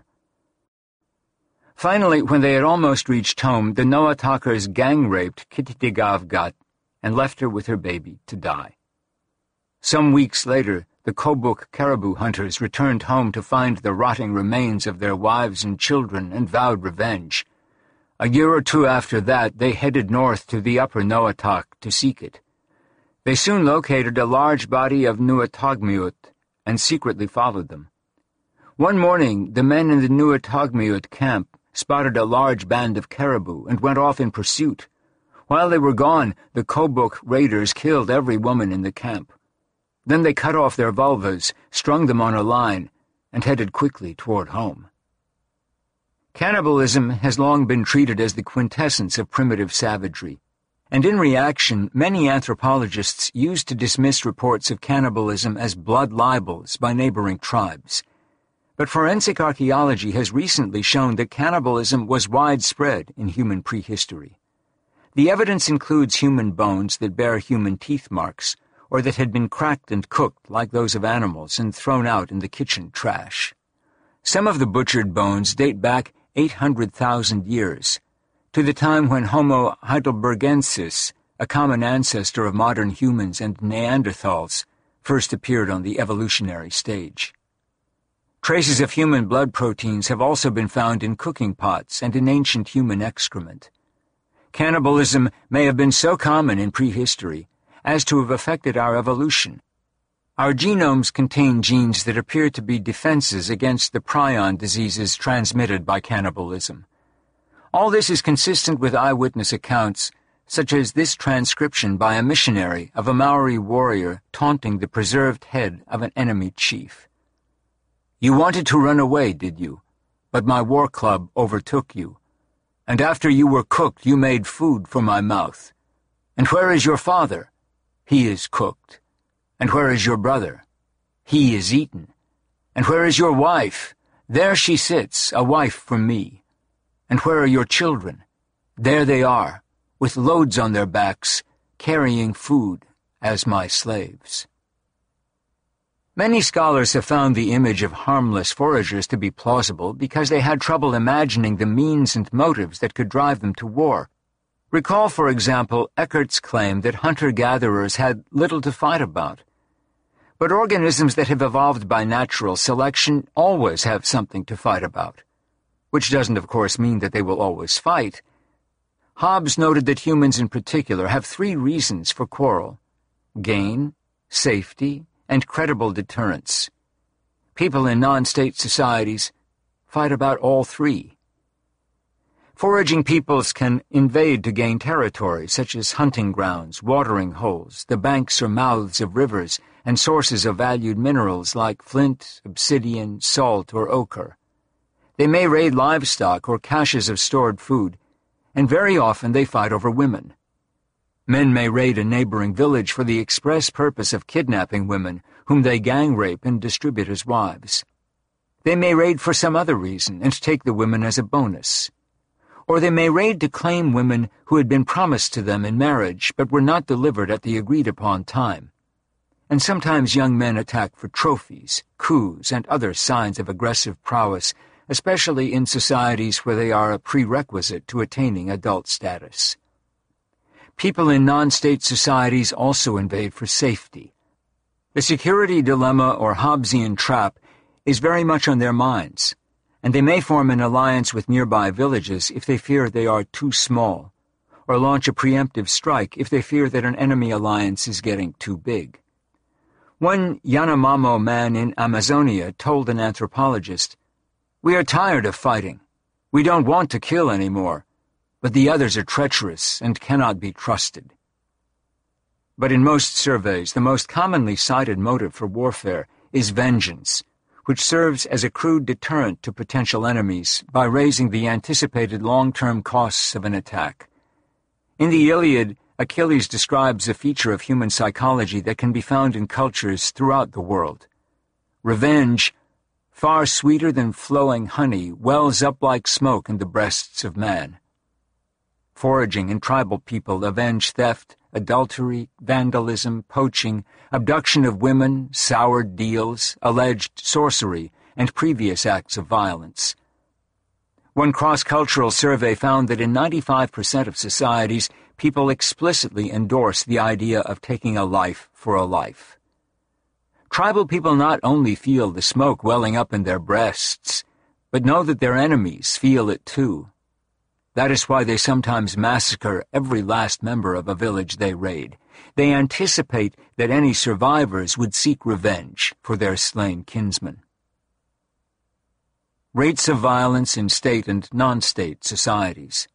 Finally, when they had almost reached home, the Noatakers gang-raped Kititigavgat and left her with her baby to die. Some weeks later, the Kobuk caribou hunters returned home to find the rotting remains of their wives and children and vowed revenge. A year or two after that, they headed north to the upper Noatak to seek it. They soon located a large body of Nuatogmiut and secretly followed them. One morning, the men in the Nuatogmiut camp spotted a large band of caribou and went off in pursuit. While they were gone, the Kobuk raiders killed every woman in the camp. Then they cut off their vulvas, strung them on a line, and headed quickly toward home. Cannibalism has long been treated as the quintessence of primitive savagery, and in reaction, many anthropologists used to dismiss reports of cannibalism as blood libels by neighboring tribes. But forensic archaeology has recently shown that cannibalism was widespread in human prehistory. The evidence includes human bones that bear human teeth marks, or that had been cracked and cooked like those of animals and thrown out in the kitchen trash. Some of the butchered bones date back eight hundred thousand years, to the time when Homo heidelbergensis, a common ancestor of modern humans and Neanderthals, first appeared on the evolutionary stage. Traces of human blood proteins have also been found in cooking pots and in ancient human excrement. Cannibalism may have been so common in prehistory as to have affected our evolution. Our genomes contain genes that appear to be defenses against the prion diseases transmitted by cannibalism. All this is consistent with eyewitness accounts, such as this transcription by a missionary of a Maori warrior taunting the preserved head of an enemy chief. "You wanted to run away, did you? But my war club overtook you. And after you were cooked, you made food for my mouth. And where is your father? He is cooked. And where is your brother? He is eaten. And where is your wife? There she sits, a wife for me. And where are your children? There they are, with loads on their backs, carrying food as my slaves." Many scholars have found the image of harmless foragers to be plausible because they had trouble imagining the means and motives that could drive them to war. Recall, for example, Eckert's claim that hunter-gatherers had little to fight about. But organisms that have evolved by natural selection always have something to fight about, which doesn't, of course, mean that they will always fight. Hobbes noted that humans in particular have three reasons for quarrel: gain, safety, and credible deterrence. People in non-state societies fight about all three. Foraging peoples can invade to gain territory, such as hunting grounds, watering holes, the banks or mouths of rivers, and sources of valued minerals like flint, obsidian, salt, or ochre. They may raid livestock or caches of stored food, and very often they fight over women. Men may raid a neighboring village for the express purpose of kidnapping women, whom they gang-rape and distribute as wives. They may raid for some other reason and take the women as a bonus. Or they may raid to claim women who had been promised to them in marriage but were not delivered at the agreed-upon time. And sometimes young men attack for trophies, coups, and other signs of aggressive prowess especially in societies where they are a prerequisite to attaining adult status. People in non-state societies also invade for safety. The security dilemma or Hobbesian trap is very much on their minds, and they may form an alliance with nearby villages if they fear they are too small, or launch a preemptive strike if they fear that an enemy alliance is getting too big. One Yanomamo man in Amazonia told an anthropologist, "We are tired of fighting. We don't want to kill anymore, but the others are treacherous and cannot be trusted." But in most surveys, the most commonly cited motive for warfare is vengeance, which serves as a crude deterrent to potential enemies by raising the anticipated long-term costs of an attack. In the Iliad, Achilles describes a feature of human psychology that can be found in cultures throughout the world. Revenge, far sweeter than flowing honey, wells up like smoke in the breasts of man. Foraging and tribal people avenge theft, adultery, vandalism, poaching, abduction of women, soured deals, alleged sorcery, and previous acts of violence. One cross-cultural survey found that in ninety-five percent of societies, people explicitly endorse the idea of taking a life for a life. Tribal people not only feel the smoke welling up in their breasts, but know that their enemies feel it too. That is why they sometimes massacre every last member of a village they raid. They anticipate that any survivors would seek revenge for their slain kinsmen. Rates of violence in state and non-state societies.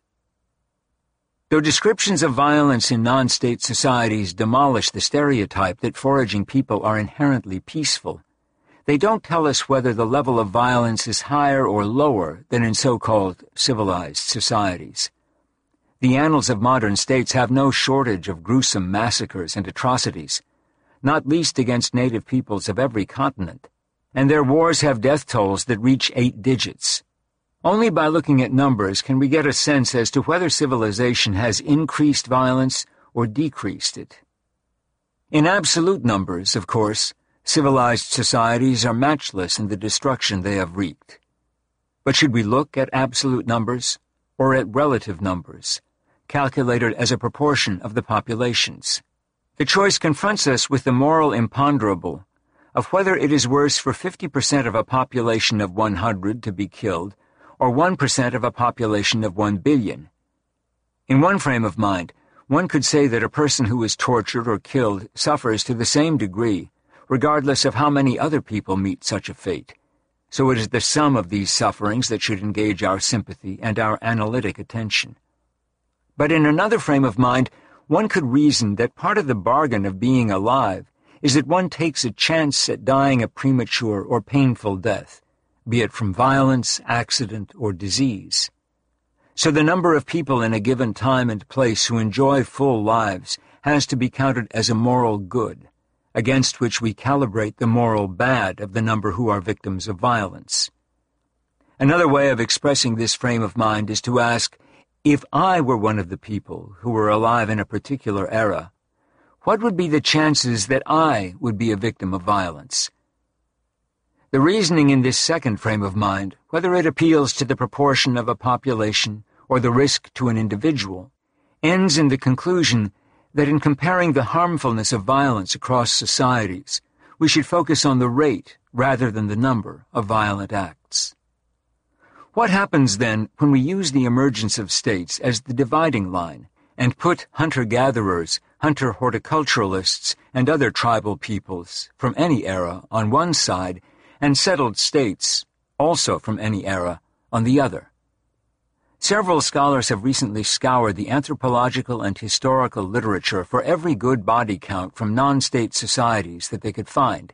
Though descriptions of violence in non-state societies demolish the stereotype that foraging people are inherently peaceful, they don't tell us whether the level of violence is higher or lower than in so-called civilized societies. The annals of modern states have no shortage of gruesome massacres and atrocities, not least against native peoples of every continent, and their wars have death tolls that reach eight digits. Only by looking at numbers can we get a sense as to whether civilization has increased violence or decreased it. In absolute numbers, of course, civilized societies are matchless in the destruction they have wreaked. But should we look at absolute numbers or at relative numbers, calculated as a proportion of the populations? The choice confronts us with the moral imponderable of whether it is worse for fifty percent of a population of one hundred to be killed or one percent of a population of one billion. In one frame of mind, one could say that a person who is tortured or killed suffers to the same degree, regardless of how many other people meet such a fate. So it is the sum of these sufferings that should engage our sympathy and our analytic attention. But in another frame of mind, one could reason that part of the bargain of being alive is that one takes a chance at dying a premature or painful death, be it from violence, accident, or disease. So the number of people in a given time and place who enjoy full lives has to be counted as a moral good, against which we calibrate the moral bad of the number who are victims of violence. Another way of expressing this frame of mind is to ask, if I were one of the people who were alive in a particular era, what would be the chances that I would be a victim of violence? The reasoning in this second frame of mind, whether it appeals to the proportion of a population or the risk to an individual, ends in the conclusion that in comparing the harmfulness of violence across societies, we should focus on the rate rather than the number of violent acts. What happens then when we use the emergence of states as the dividing line and put hunter-gatherers, hunter-horticulturalists, and other tribal peoples from any era on one side and settled states, also from any era, on the other? Several scholars have recently scoured the anthropological and historical literature for every good body count from non-state societies that they could find.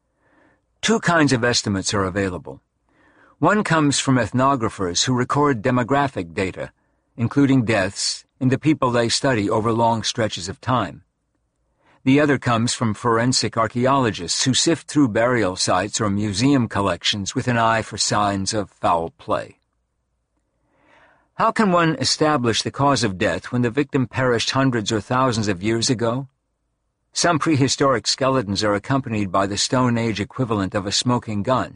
Two kinds of estimates are available. One comes from ethnographers who record demographic data, including deaths, in the people they study over long stretches of time. The other comes from forensic archaeologists who sift through burial sites or museum collections with an eye for signs of foul play. How can one establish the cause of death when the victim perished hundreds or thousands of years ago? Some prehistoric skeletons are accompanied by the Stone Age equivalent of a smoking gun,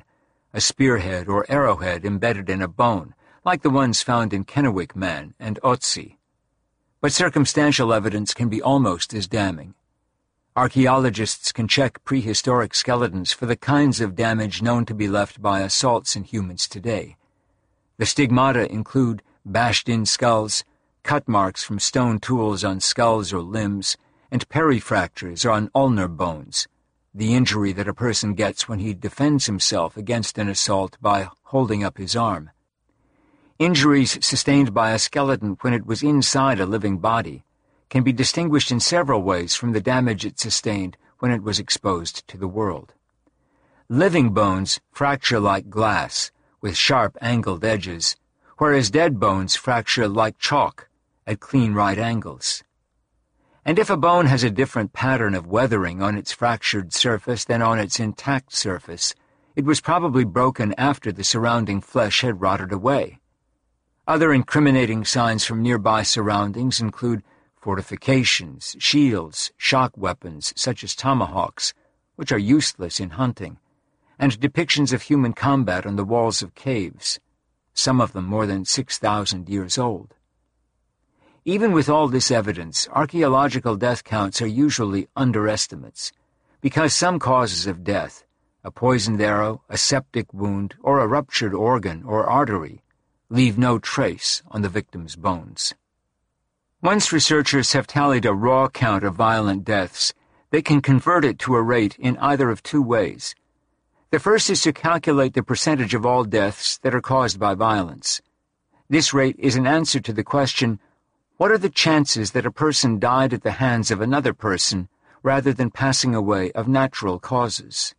a spearhead or arrowhead embedded in a bone, like the ones found in Kennewick Man and Otzi. But circumstantial evidence can be almost as damning. Archaeologists can check prehistoric skeletons for the kinds of damage known to be left by assaults in humans today. The stigmata include bashed-in skulls, cut marks from stone tools on skulls or limbs, and perifractures on ulnar bones, the injury that a person gets when he defends himself against an assault by holding up his arm. Injuries sustained by a skeleton when it was inside a living body can be distinguished in several ways from the damage it sustained when it was exposed to the world. Living bones fracture like glass, with sharp angled edges, whereas dead bones fracture like chalk, at clean right angles. And if a bone has a different pattern of weathering on its fractured surface than on its intact surface, it was probably broken after the surrounding flesh had rotted away. Other incriminating signs from nearby surroundings include fortifications, shields, shock weapons such as tomahawks, which are useless in hunting, and depictions of human combat on the walls of caves, some of them more than six thousand years old. Even with all this evidence, archaeological death counts are usually underestimates, because some causes of death, a poisoned arrow, a septic wound, or a ruptured organ or artery, leave no trace on the victim's bones. Once researchers have tallied a raw count of violent deaths, they can convert it to a rate in either of two ways. The first is to calculate the percentage of all deaths that are caused by violence. This rate is an answer to the question, what are the chances that a person died at the hands of another person rather than passing away of natural causes?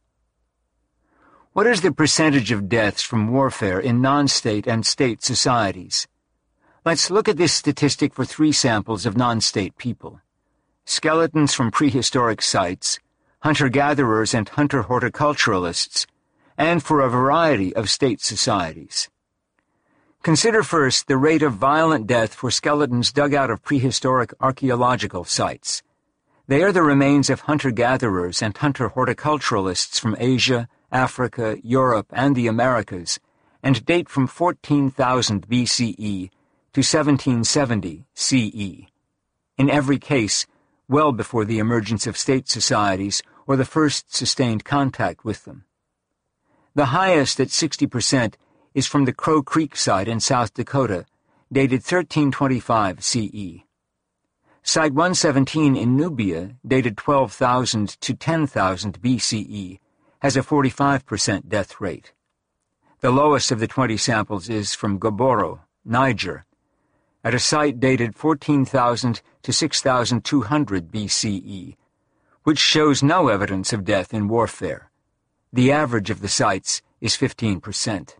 What is the percentage of deaths from warfare in non-state and state societies? Let's look at this statistic for three samples of non-state people: skeletons from prehistoric sites, hunter-gatherers and hunter-horticulturalists, and for a variety of state societies. Consider first the rate of violent death for skeletons dug out of prehistoric archaeological sites. They are the remains of hunter-gatherers and hunter-horticulturalists from Asia, Africa, Europe, and the Americas, and date from fourteen thousand B C E to seventeen seventy C E. In every case, well before the emergence of state societies or the first sustained contact with them. The highest, at sixty percent, is from the Crow Creek site in South Dakota, dated thirteen twenty-five C E. Site one seventeen in Nubia, dated twelve thousand to ten thousand B C E, has a forty-five percent death rate. The lowest of the twenty samples is from Goboro, Niger, at a site dated fourteen thousand to six thousand two hundred B C E, which shows no evidence of death in warfare. The average of the sites is fifteen percent.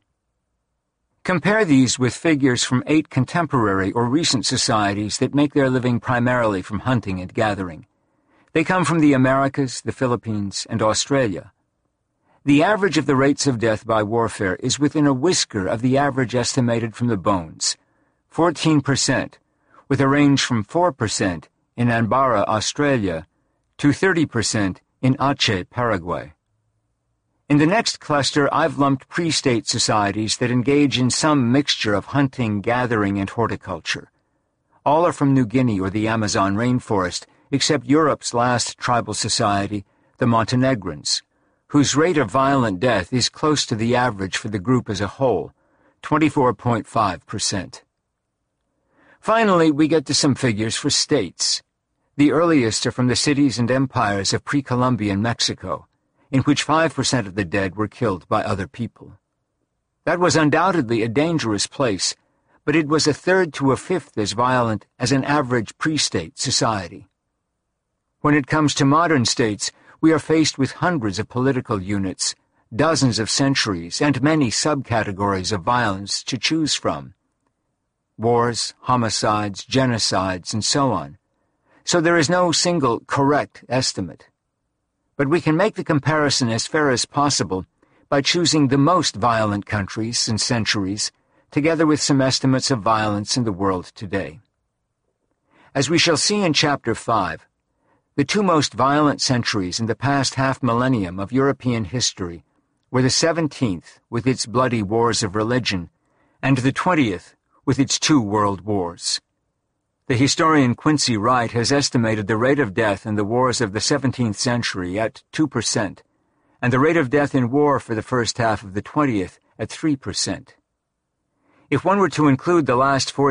Compare these with figures from eight contemporary or recent societies that make their living primarily from hunting and gathering. They come from the Americas, the Philippines, and Australia. The average of the rates of death by warfare is within a whisker of the average estimated from the bones, fourteen percent, with a range from four percent in Anbara, Australia, to thirty percent in Aceh, Paraguay. In the next cluster, I've lumped pre-state societies that engage in some mixture of hunting, gathering, and horticulture. All are from New Guinea or the Amazon rainforest, except Europe's last tribal society, the Montenegrins, whose rate of violent death is close to the average for the group as a whole, twenty-four point five percent. Finally, we get to some figures for states. The earliest are from the cities and empires of pre-Columbian Mexico, in which five percent of the dead were killed by other people. That was undoubtedly a dangerous place, but it was a third to a fifth as violent as an average pre-state society. When it comes to modern states, we are faced with hundreds of political units, dozens of centuries, and many subcategories of violence to choose from. Wars, homicides, genocides, and so on. So there is no single correct estimate. But we can make the comparison as fair as possible by choosing the most violent countries and centuries, together with some estimates of violence in the world today. As we shall see in Chapter five, the two most violent centuries in the past half-millennium of European history were the seventeenth, with its bloody wars of religion, and the twentieth, with its two world wars. The historian Quincy Wright has estimated the rate of death in the wars of the seventeenth century at two percent, and the rate of death in war for the first half of the twentieth at three percent. If one were to include the last four